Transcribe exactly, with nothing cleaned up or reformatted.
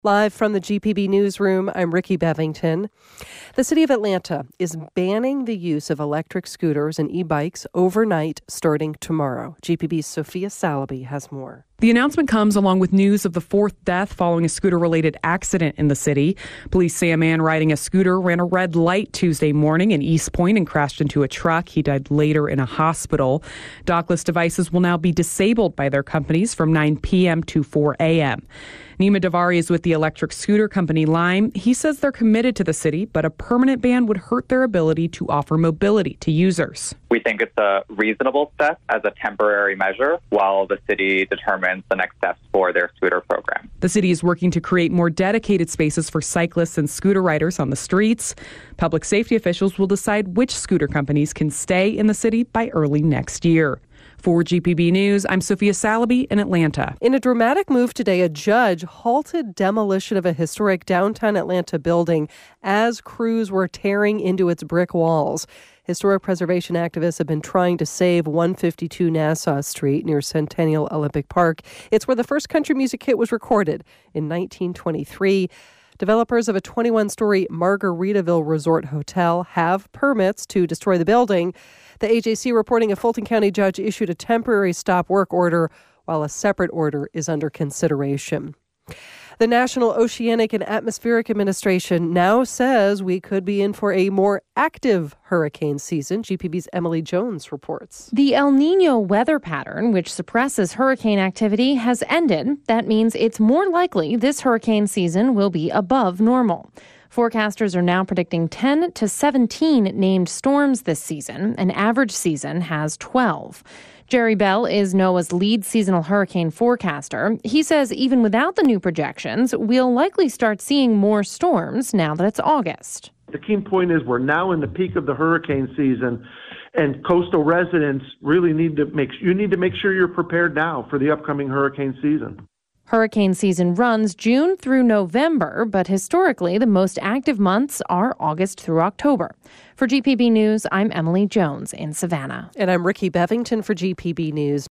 Live from the G P B newsroom, I'm Ricky Bevington. The city of Atlanta is banning the use of electric scooters and e-bikes overnight starting tomorrow. G P B's Sophia Salaby has more. The announcement comes along with news of the fourth death following a scooter-related accident in the city. Police say a man riding a scooter ran a red light Tuesday morning in East Point and crashed into a truck. He died later in a hospital. Dockless devices will now be disabled by their companies from nine p.m. to four a.m. Nima Davari is with the electric scooter company Lime. He says they're committed to the city, but a permanent ban would hurt their ability to offer mobility to users. We think it's a reasonable step as a temporary measure while the city determines the next steps for their scooter program. The city is working to create more dedicated spaces for cyclists and scooter riders on the streets. Public safety officials will decide which scooter companies can stay in the city by early next year. For G P B News, I'm Sophia Salaby in Atlanta. In a dramatic move today, a judge halted demolition of a historic downtown Atlanta building as crews were tearing into its brick walls. Historic preservation activists have been trying to save one fifty-two Nassau Street near Centennial Olympic Park. It's where the first country music hit was recorded in nineteen twenty-three. Developers of a twenty-one-story Margaritaville Resort Hotel have permits to destroy the building. The A J C reporting a Fulton County judge issued a temporary stop work order while a separate order is under consideration. The National Oceanic and Atmospheric Administration now says we could be in for a more active hurricane season. G P B's Emily Jones reports. The El Nino weather pattern, which suppresses hurricane activity, has ended. That means it's more likely this hurricane season will be above normal. Forecasters are now predicting ten to seventeen named storms this season. An average season has twelve. Jerry Bell is NOAA's lead seasonal hurricane forecaster. He says even without the new projections, we'll likely start seeing more storms now that it's August. The key point is we're now in the peak of the hurricane season, and coastal residents really need to make you need to make sure you're prepared now for the upcoming hurricane season. Hurricane season runs June through November, but historically the most active months are August through October. For G P B News, I'm Emily Jones in Savannah. And I'm Ricky Bevington for G P B News.